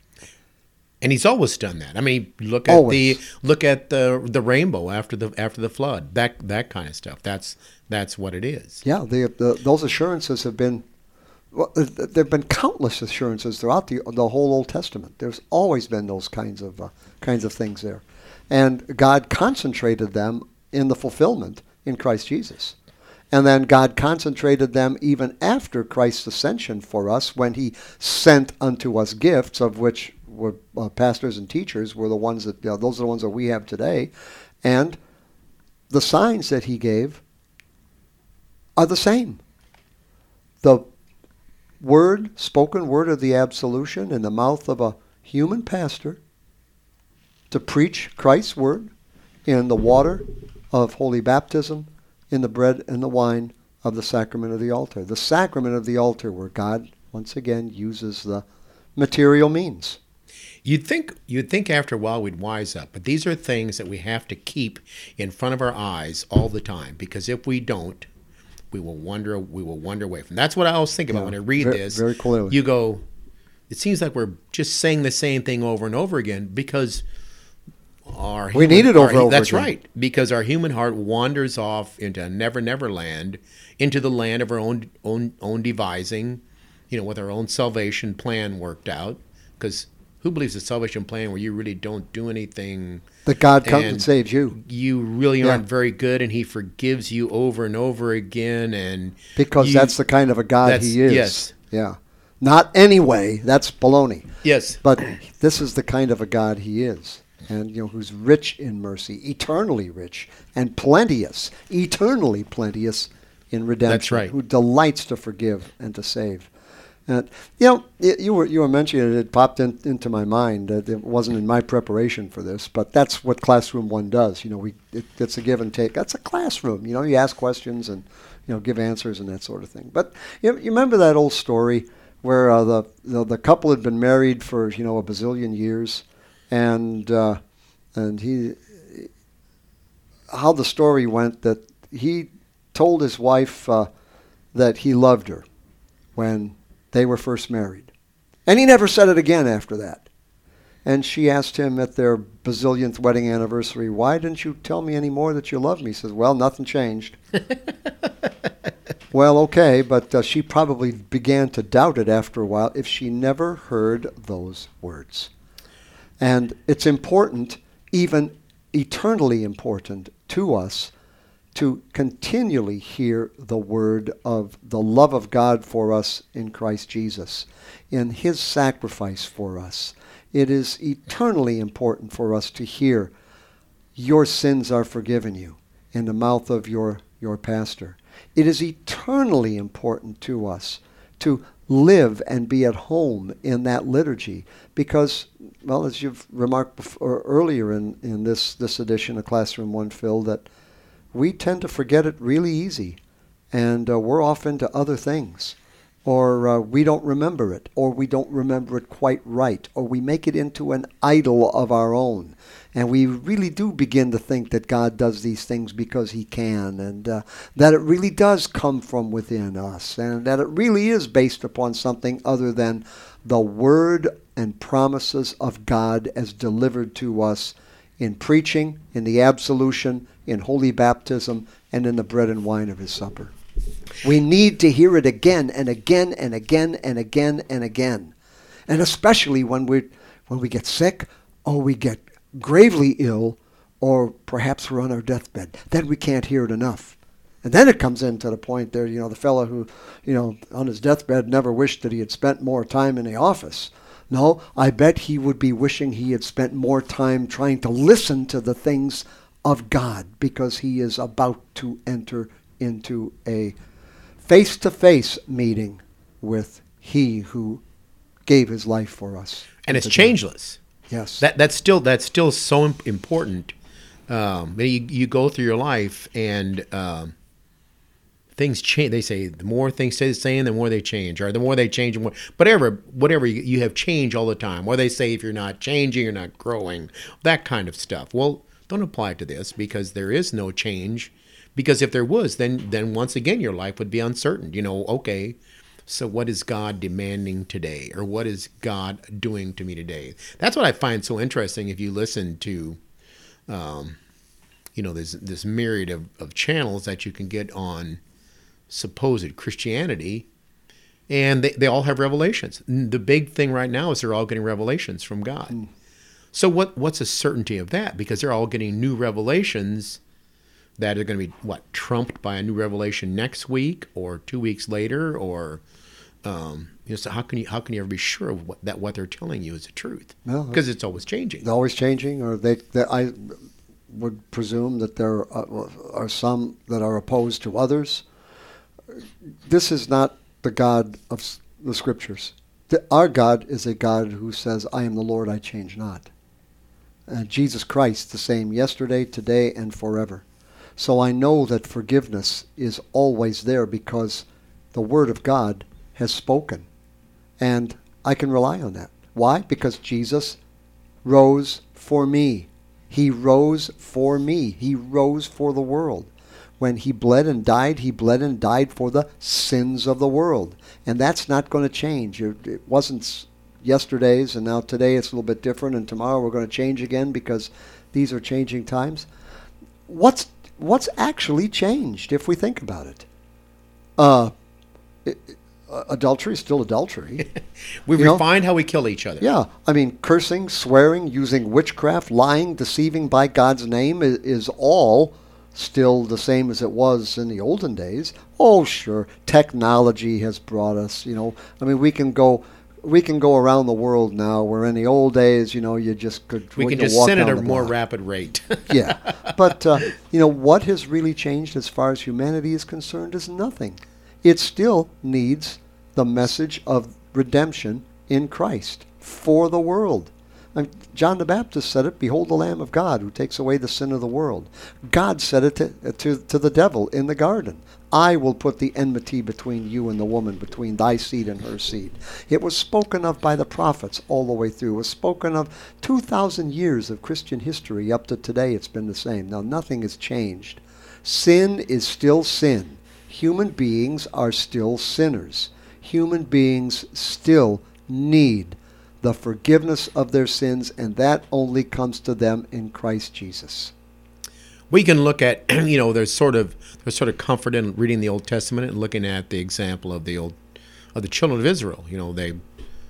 And He's always done that. I mean, look at Always. the look at the the rainbow after the after the flood. That that kind of stuff. That's that's what it is. Yeah, the, the, those assurances have been, well, there have been countless assurances throughout the the whole Old Testament. There's always been those kinds of uh, kinds of things there, and God concentrated them in the fulfillment in Christ Jesus, and then God concentrated them even after Christ's ascension for us, when He sent unto us gifts, of which were uh, pastors and teachers were the ones that, you know, those are the ones that we have today, and the signs that He gave are the same. The word, spoken word of the absolution in the mouth of a human pastor to preach Christ's word in the water of holy baptism, in the bread and the wine of the sacrament of the altar. The sacrament of the altar, where God, once again, uses the material means. You'd think you'd think after a while we'd wise up, but these are things that we have to keep in front of our eyes all the time, because if we don't, we will wander we will wander away from. That's what I always think about Yeah, when I read very- this. very clearly. You go, it seems like we're just saying the same thing over and over again because our We human- need it our- over and over That's again. right, because our human heart wanders off into never never land, into the land of our own own own devising, you know, with our own salvation plan worked out. Because who believes a salvation plan where you really don't do anything? That God comes and, And saves you. You really Yeah. aren't very good, and He forgives you over and over again. And Because you- that's the kind of a God That's- He is. yes. Yeah. Not anyway, that's baloney. yes, But this is the kind of a God He is. And, you know, who's rich in mercy, eternally rich, and plenteous, eternally plenteous in redemption. That's right. Who delights to forgive and to save. And, you know, y- you were you were mentioning it. It popped in, into my mind. Uh, it wasn't in my preparation for this, but that's what Classroom One does. You know, we it, it's a give and take. That's a classroom. You know, you ask questions and you know give answers and that sort of thing. But you, you remember that old story where uh, the, the the couple had been married for you know a bazillion years, and uh, and he how the story went that he told his wife uh, that he loved her when they were first married. And he never said it again after that. And she asked him at their bazillionth wedding anniversary, why didn't you tell me any more that you loved me? He says, well, nothing changed. Well, okay, but uh, she probably began to doubt it after a while if she never heard those words. And it's important, even eternally important to us, to continually hear the word of the love of God for us in Christ Jesus, in his sacrifice for us. It is eternally important for us to hear, your sins are forgiven you, in the mouth of your, your pastor. It is eternally important to us to live and be at home in that liturgy because, well, as you've remarked before, earlier in, in this, this edition of Classroom One, Phil, that we tend to forget it really easy, and uh, we're off into other things, or uh, we don't remember it, or we don't remember it quite right, or we make it into an idol of our own, and we really do begin to think that God does these things because he can, and uh, that it really does come from within us, and that it really is based upon something other than the word and promises of God as delivered to us in preaching, in the absolution, in holy baptism, and in the bread and wine of his supper. We need to hear it again and again and again and again and again. And especially when we when we get sick or we get gravely ill or perhaps we're on our deathbed. Then we can't hear it enough. And then it comes into the point there, you know, the fellow who, you know, on his deathbed never wished that he had spent more time in the office. No, I bet he would be wishing he had spent more time trying to listen to the things of God because he is about to enter into a face-to-face meeting with he who gave his life for us. And it's changeless. Yes. That that's still that's still so im- important. Um, you, you go through your life and um, things change. They say the more things stay the same, the more they change, or the more they change, the more, whatever, whatever you, you have change all the time. Or they say if you're not changing, you're not growing, that kind of stuff. Well, don't apply it to this because there is no change. Because if there was, then then once again your life would be uncertain. You know, okay, so what is God demanding today, or what is God doing to me today? That's what I find so interesting. If you listen to, um, you know, there's this myriad of, of channels that you can get on supposed Christianity, and they, they all have revelations. The big thing right now is they're all getting revelations from God. Mm. So what what's a certainty of that? Because they're all getting new revelations that are going to be, what, trumped by a new revelation next week or two weeks later, or um, you know, so how can you how can you ever be sure of what, that what they're telling you is the truth? Because well, it's always changing. It's always changing, or they, they I would presume that there are, are some that are opposed to others. This is not the God of the Scriptures. The, our God is a God who says, "I am the Lord; I change not." And Jesus Christ, the same yesterday, today, and forever. So I know that forgiveness is always there because the Word of God has spoken. And I can rely on that. Why? Because Jesus rose for me. He rose for me. He rose for the world. When he bled and died, he bled and died for the sins of the world. And that's not going to change. It wasn't yesterday's, and now today it's a little bit different, and tomorrow we're going to change again because these are changing times. What's What's actually changed, if we think about it? Uh, it, uh, adultery is still adultery. We've you refined know? how we kill each other. Yeah. I mean, cursing, swearing, using witchcraft, lying, deceiving by God's name is, is all still the same as it was in the olden days. Oh, sure. Technology has brought us, you know. I mean, we can go... We can go around the world now, where in the old days, you know, you just could. We can just sin at a more rapid rate. Yeah, but uh, you know what has really changed as far as humanity is concerned is nothing. It still needs the message of redemption in Christ for the world. I mean, John the Baptist said it, "Behold the Lamb of God who takes away the sin of the world." God said it to, to, to the devil in the garden. "I will put the enmity between you and the woman, between thy seed and her seed." It was spoken of by the prophets all the way through. It was spoken of two thousand years of Christian history. Up to today, it's been the same. Now, nothing has changed. Sin is still sin. Human beings are still sinners. Human beings still need the forgiveness of their sins, and that only comes to them in Christ Jesus. We can look at, you know, there's sort of there's sort of comfort in reading the Old Testament and looking at the example of the old of the children of Israel. You know, they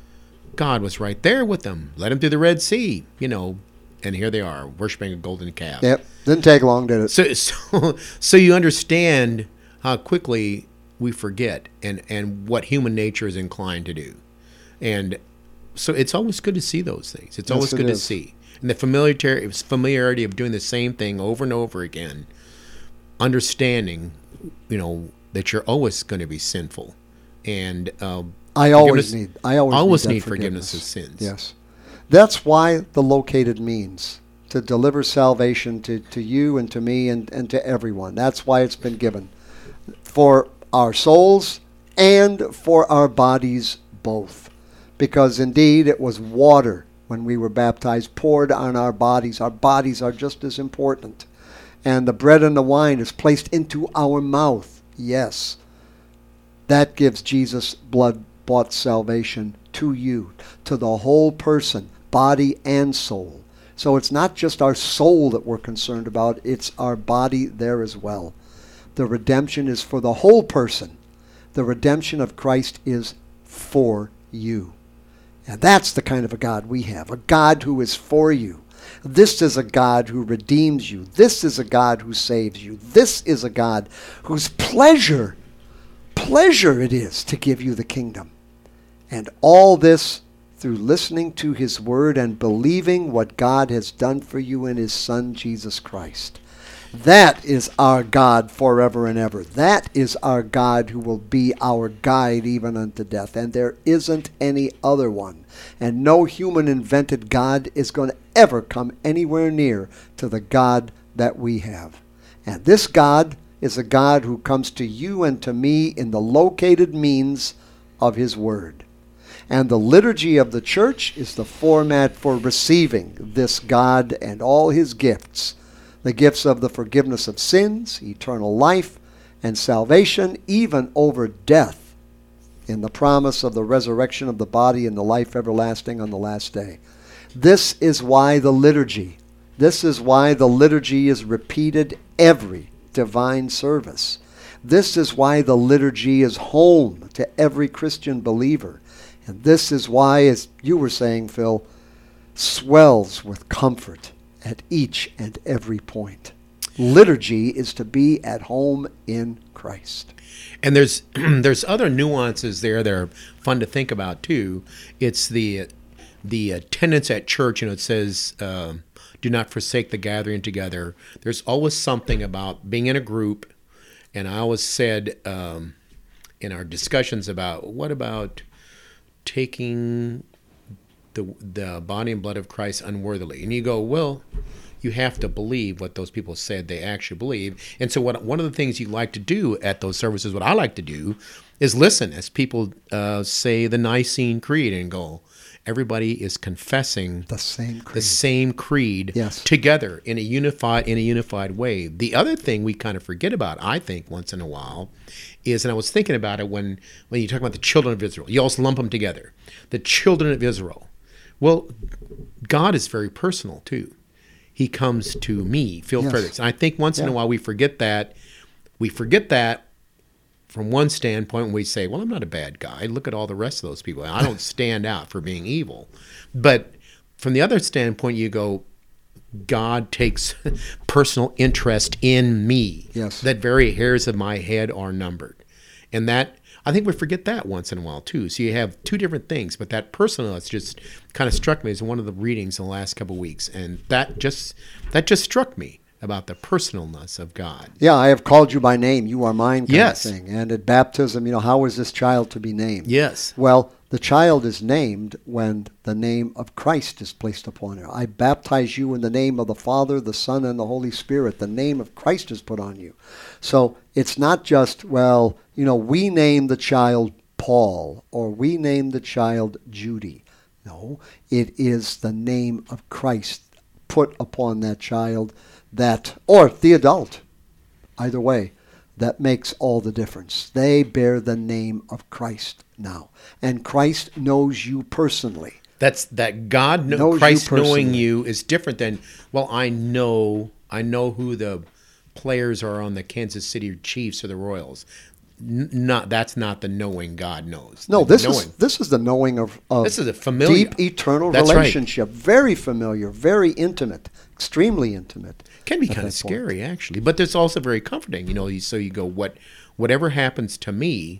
God was right there with them, led them through the Red Sea, you know, and here they are worshiping a golden calf. Yep, didn't take long, did it? So, so, so you understand how quickly we forget and and what human nature is inclined to do, and so it's always good to see those things. It's Yes, always it good is. to see. And the familiarity, familiarity of doing the same thing over and over again, understanding, you know, that you're always going to be sinful. And uh, I always forgiveness- need. I always, always need, that need forgiveness of sins. Yes, that's why the located means to deliver salvation to, to you and to me and, and to everyone. That's why it's been given for our souls and for our bodies both. Because indeed it was water when we were baptized poured on our bodies. Our bodies are just as important. And the bread and the wine is placed into our mouth. Yes. That gives Jesus' blood-bought salvation to you, to the whole person, body and soul. So it's not just our soul that we're concerned about, it's our body there as well. The redemption is for the whole person. The redemption of Christ is for you. And that's the kind of a God we have, a God who is for you. This is a God who redeems you. This is a God who saves you. This is a God whose pleasure, pleasure it is to give you the kingdom. And all this through listening to his word and believing what God has done for you in his Son, Jesus Christ. That is our God forever and ever. That is our God who will be our guide even unto death. And there isn't any other one. And no human invented God is going to ever come anywhere near to the God that we have. And this God is a God who comes to you and to me in the located means of his word. And the liturgy of the church is the format for receiving this God and all his gifts. The gifts of the forgiveness of sins, eternal life, and salvation, even over death, in the promise of the resurrection of the body and the life everlasting on the last day. This is why the liturgy, this is why the liturgy is repeated every divine service. This is why the liturgy is home to every Christian believer. And this is why, as you were saying, Phil, swells with comfort at each and every point. Liturgy is to be at home in Christ. And there's there's other nuances there that are fun to think about too. It's the the attendance at church. You know, it says, uh, "Do not forsake the gathering together." There's always something about being in a group. And I always said um, in our discussions about what about taking the the body and blood of Christ unworthily, and you go, well, you have to believe what those people said they actually believe. And so what one of the things you like to do at those services, what I like to do, is listen as people uh, say the Nicene Creed and go, everybody is confessing The same creed. the same creed Yes. together in a unified in a unified way. The other thing we kind of forget about, I think, once in a while, is, and I was thinking about it when when you talk about the children of Israel, you always lump them together. The children of Israel. Well, God is very personal too. He comes to me, Phil Yes. Fredericks. And I think once in Yeah. a while we forget that. We forget that from one standpoint when we say, well, I'm not a bad guy. Look at all the rest of those people. I don't stand out for being evil. But from the other standpoint, you go, God takes personal interest in me. Yes. That very hairs of my head are numbered. And that, I think we forget that once in a while too. So you have two different things, but that personal has just kind of struck me as one of the readings in the last couple of weeks. And that just, that just struck me. about the personalness of God. Yeah, I have called you by name. You are mine, kind Yes. of thing. And at baptism, you know, how is this child to be named? Yes. Well, the child is named when the name of Christ is placed upon her. I baptize you in the name of the Father, the Son, and the Holy Spirit. The name of Christ is put on you. So it's not just, well, you know, we name the child Paul, or we name the child Judy. No, it is the name of Christ put upon that child, that, or the adult, either way, that makes all the difference. They bear the name of Christ now. And Christ knows you personally. That's that God know, Knows you Christ knowing personally. you is different than, well, I know I know who the players are on the Kansas City Chiefs or the Royals. N- not that's not the knowing God knows. No, The this knowing. is this is the knowing of, of This is a familiar- deep, eternal That's right. relationship. Very familiar, very intimate, extremely intimate. Can be at kind of that point. scary, actually, but it's also very comforting. You know, you- so you go, what, whatever happens to me,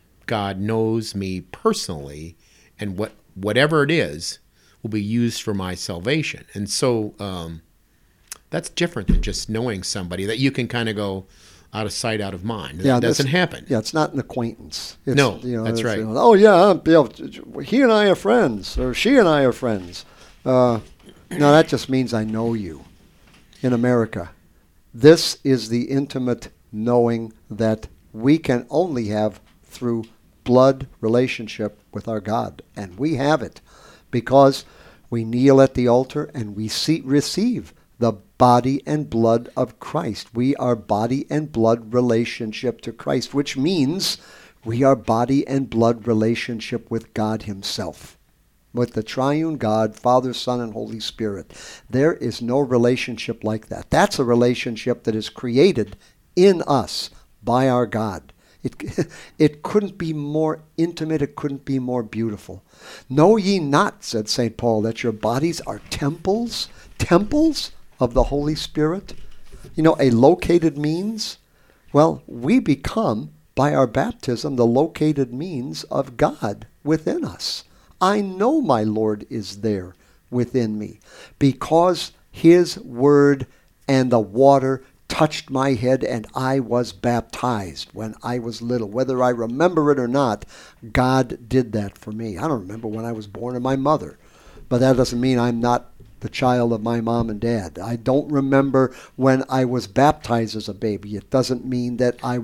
God knows me personally, and what whatever it is will be used for my salvation. And so um, that's different than just knowing somebody that you can kind of go out of sight, out of mind. Yeah, That this- doesn't happen. Yeah, it's not an acquaintance. It's, No, you know, that's it's, right. you know, oh yeah, I'm- you know, he and I are friends, or she and I are friends. Uh, no, that just means I know you. In America, this is the intimate knowing that we can only have through blood relationship with our God, and we have it because we kneel at the altar and we see, receive the body and blood of Christ. We are body and blood relationship to Christ, which means we are body and blood relationship with God himself, with the triune God, Father, Son, and Holy Spirit. There is no relationship like that. That's a relationship that is created in us by our God. It, it couldn't be more intimate. It couldn't be more beautiful. Know ye not, said Saint Paul, that your bodies are temples, temples of the Holy Spirit? You know, a located means? Well, we become, by our baptism, the located means of God within us. I know my Lord is there within me because his word and the water touched my head and I was baptized when I was little. Whether I remember it or not, God did that for me. I don't remember when I was born of my mother, but that doesn't mean I'm not the child of my mom and dad. I don't remember when I was baptized as a baby. It doesn't mean that I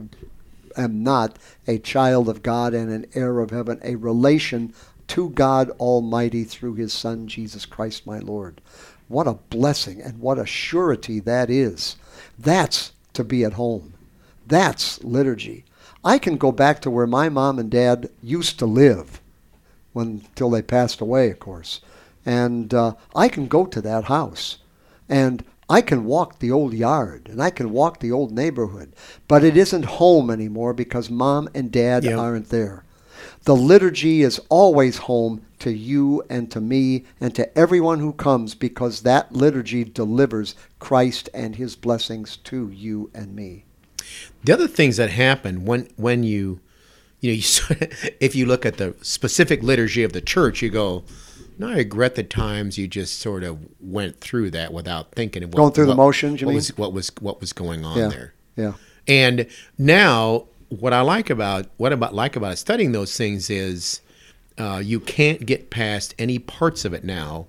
am not a child of God and an heir of heaven, a relation to God Almighty through his Son, Jesus Christ, my Lord. What a blessing and what a surety that is. That's to be at home. That's liturgy. I can go back to where my mom and dad used to live when, until they passed away, of course. And uh, I can go to that house. And I can walk the old yard. And I can walk the old neighborhood. But it isn't home anymore because mom and dad Yep. aren't there. The liturgy is always home to you and to me and to everyone who comes because that liturgy delivers Christ and his blessings to you and me. The other things that happen when when you, you know, you sort of, if you look at the specific liturgy of the church, you go, no, I regret the times you just sort of went through that without thinking of what, Going through the what- motions, you what mean? was what was what was going on Yeah. there. Yeah. And now, what I like about what about like about studying those things is uh, you can't get past any parts of it now.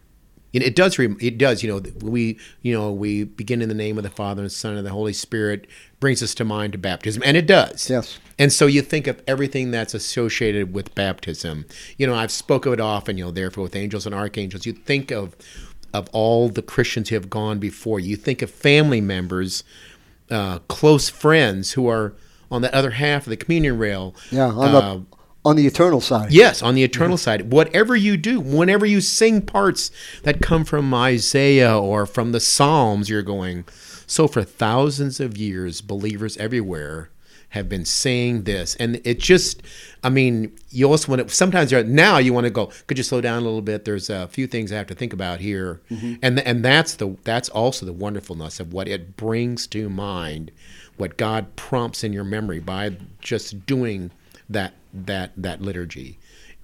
It, it does. Re, it does. You know, we you know we begin in the name of the Father and the Son and the Holy Spirit brings us to mind to baptism, and it does. Yes. And so you think of everything that's associated with baptism. You know, I've spoke of it often. You know, therefore with angels and archangels, you think of of all the Christians who have gone before. You think of family members, uh, close friends who are on the other half of the communion rail. Yeah, on Uh, the on the eternal side. Yes, on the eternal side. Whatever you do, whenever you sing parts that come from Isaiah or from the Psalms, you're going, so for thousands of years, believers everywhere have been saying this. And it just, I mean, you also want to, sometimes you're, now you want to go, could you slow down a little bit? There's a few things I have to think about here. Mm-hmm. And and that's the that's also the wonderfulness of what it brings to mind, what God prompts in your memory by just doing that that that liturgy.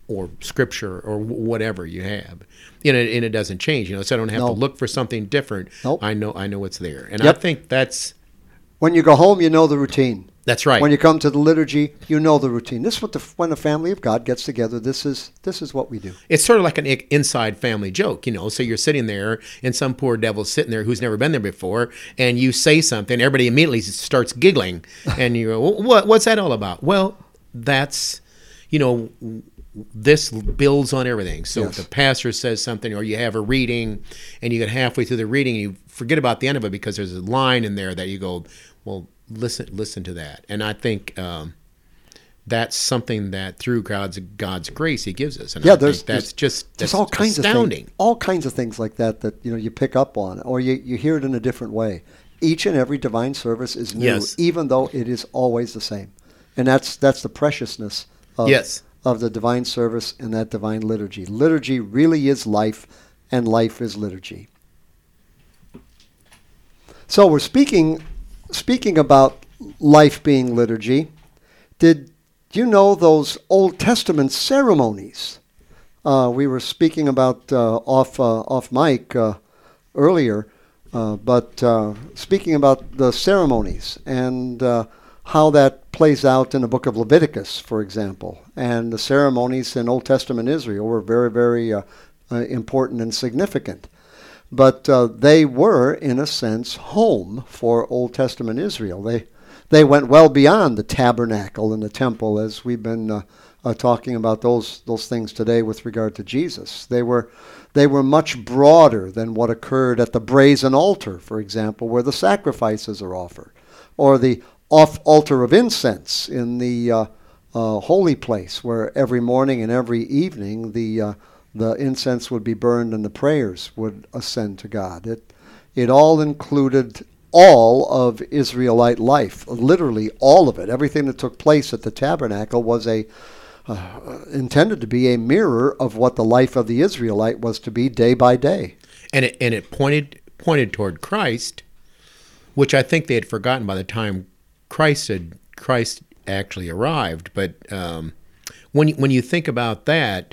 or scripture or w- whatever you have. You know, and it doesn't change. You know, so I don't have No. to look for something different. Nope. I know I know it's there, and Yep. I think that's When you go home, you know the routine. that's right. When you come to the liturgy, you know the routine. This is what the when the family of God gets together. This is this is what we do. It's sort of like an i- inside family joke, you know. So you're sitting there, and some poor devil's sitting there who's never been there before, and you say something, everybody immediately starts giggling, and you go, "What? What's that all about?" Well, that's, you know, this builds on everything. So Yes. if the pastor says something, or you have a reading, and you get halfway through the reading, and you forget about the end of it because there's a line in there that you go, "Well, listen, listen to that." And I think. Um, That's something that through God's God's grace He gives us, and Yeah, I there's- think that's there's- just that's There's all kinds astounding. of things, all kinds of things like that that you know you pick up on, or you, you hear it in a different way. Each and every divine service is new, Yes. even though it is always the same, and that's that's the preciousness of Yes. of the divine service and that divine liturgy. Liturgy really is life, and life is liturgy. So we're speaking speaking about life being liturgy. Did you know those Old Testament ceremonies? Uh, we were speaking about uh, off uh, off mic uh, earlier, uh, but uh, speaking about the ceremonies and uh, how that plays out in the book of Leviticus, for example, and the ceremonies in Old Testament Israel were very, very uh, uh, important and significant. But uh, they were, in a sense, home for Old Testament Israel. They They went well beyond the tabernacle and the temple, as we've been uh, uh, talking about those those things today with regard to Jesus. They were they were much broader than what occurred at the brazen altar, for example, where the sacrifices are offered, or the off altar of incense in the uh, uh, holy place, where every morning and every evening the uh, the incense would be burned and the prayers would ascend to God. It it all included all of Israelite life, literally all of it. Everything that took place at the tabernacle was a uh, intended to be a mirror of what the life of the Israelite was to be day by day. and it and it pointed pointed toward Christ, which I think they had forgotten by the time Christ had Christ actually arrived. But um, when you- when you think about that,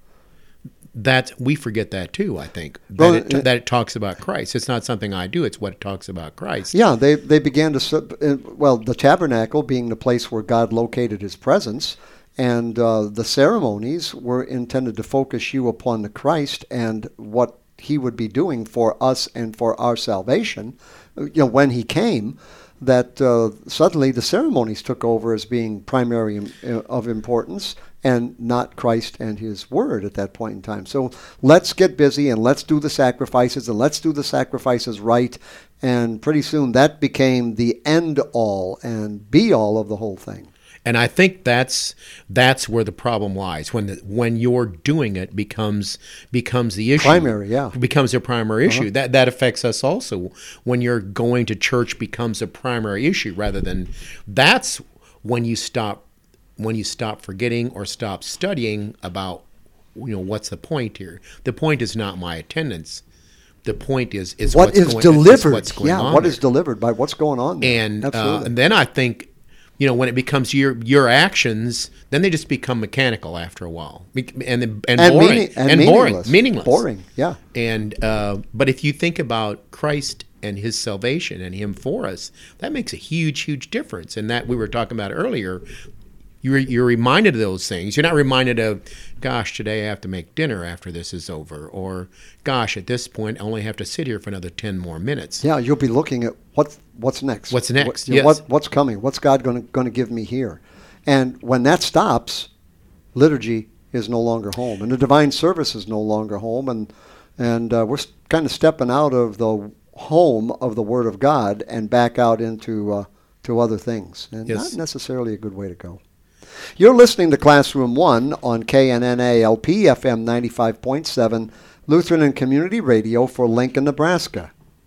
that we forget that too. I think that, Well, it, it- that it talks about Christ. It's not something I do. It's what it talks about Christ. Yeah, they they began to sub- uh, well, the tabernacle being the place where God located His presence, and uh, the ceremonies were intended to focus you upon the Christ and what He would be doing for us and for our salvation. uh, You know, when He came, that uh, suddenly the ceremonies took over as being primary im- uh, of importance, and not Christ and His Word at that point in time. So let's get busy and let's do the sacrifices, and let's do the sacrifices right. And pretty soon that became the end all and be all of the whole thing. And I think that's that's where the problem lies, when the, when you're doing it becomes becomes the issue. Primary, yeah. Becomes a primary issue. Uh-huh. That that affects us also. When you're going to church becomes a primary issue rather than that's when you stop when you stop forgetting or stop studying about, you know, what's the point here. The point is not my attendance. The point is is What what's is going, is delivered? what's going Yeah, on what there. is delivered by what's going on there. And uh, Absolutely. and then I think, you know, when it becomes your your actions, then they just become mechanical after a while, Be- and and, and, boring meaning, and, and boring, meaningless. meaningless, Boring, yeah. And uh, but if you think about Christ and His salvation and Him for us, that makes a huge, huge difference. And that we were talking about earlier. You're, you're reminded of those things. You're not reminded of, gosh, today I have to make dinner after this is over. Or, gosh, at this point, I only have to sit here for another ten more minutes. Yeah, you'll be looking at what what's next. What's next, What, you know, yes. what, what's coming? What's God going to going to give me here? And when that stops, liturgy is no longer home, and the divine service is no longer home, and and uh, we're kind of stepping out of the home of the Word of God and back out into uh, to other things, and Yes. not necessarily a good way to go. You're listening to Classroom One on K N N A L P F M ninety-five point seven, Lutheran and Community Radio for Lincoln, Nebraska.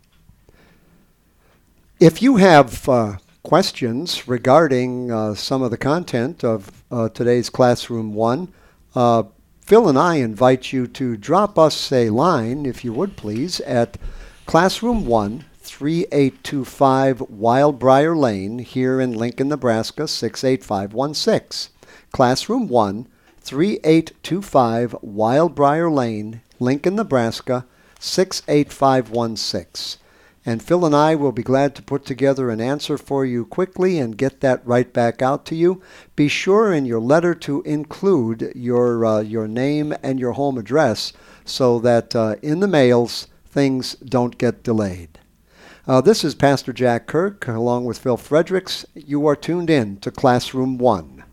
If you have uh, questions regarding uh, some of the content of uh, today's Classroom One, uh, Phil and I invite you to drop us a line, if you would please, at Classroom One, three eight two five Wildbriar Lane here in Lincoln, Nebraska, six eight five one six. Classroom one, three eight two five Wildbriar Lane, Lincoln, Nebraska, six eight five one six. And Phil and I will be glad to put together an answer for you quickly and get that right back out to you. Be sure in your letter to include your uh, your name and your home address so that uh, in the mails things don't get delayed. Uh, this is Pastor Jack Kirk along with Phil Fredericks. You are tuned in to Classroom One.